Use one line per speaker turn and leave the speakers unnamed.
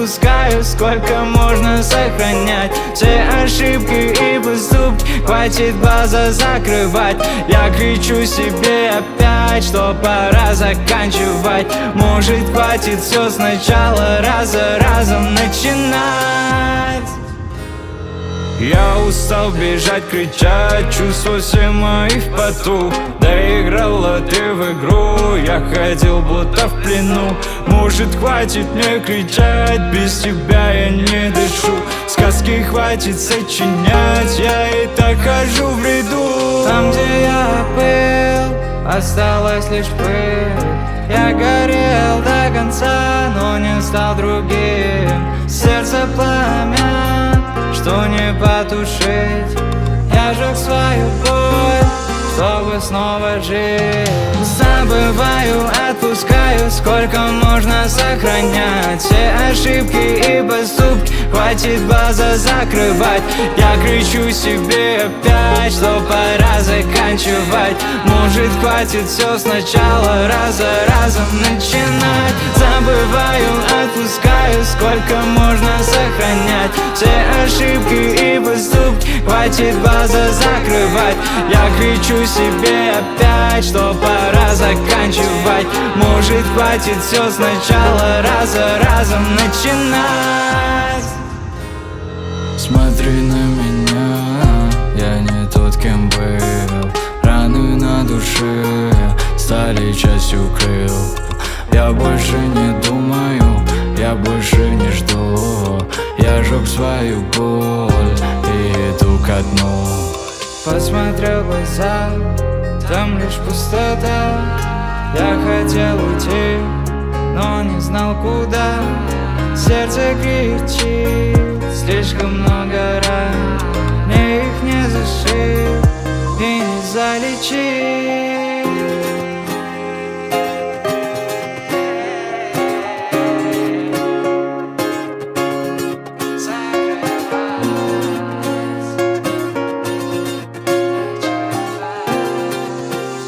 отпускаю, сколько можно сохранять все ошибки и поступки, хватит глаза закрывать. Я кричу себе опять, что пора заканчивать. Может, хватит все сначала, раз за разом начинать. Я устал бежать, кричать, чувства все мои в поту. Доиграла ты в игру, я ходил будто в плену. Может, хватит мне кричать, без тебя я не дышу. Сказки хватит сочинять, я и так хожу в бреду. Там, где я был, осталась лишь пыль. Я горел до конца, но не стал другим. Сердце пламя, что не потушить. Я жег свою боль, чтобы снова жить. Забываю, отпускаю, сколько можно сохранять все ошибки и поступки, хватит глаза закрывать. Я кричу себе опять, что пора заканчивать. Может, хватит все сначала, раз за разом начинать. Забываю, отпускаю, сколько можно сохранять все ошибки и поступки, хватит глаза закрывать. Я кричу себе опять, что пора заканчивать. Может, хватит все сначала, раз за разом начинать.
Смотри на меня, я не тот, кем был. Раны на душе стали частью крыл. Я больше не думаю, я больше не жду. Я жег свою боль и иду ко дну.
Посмотрел в глаза, там лишь пустота. Я хотел уйти, но не знал куда. Сердце кричит,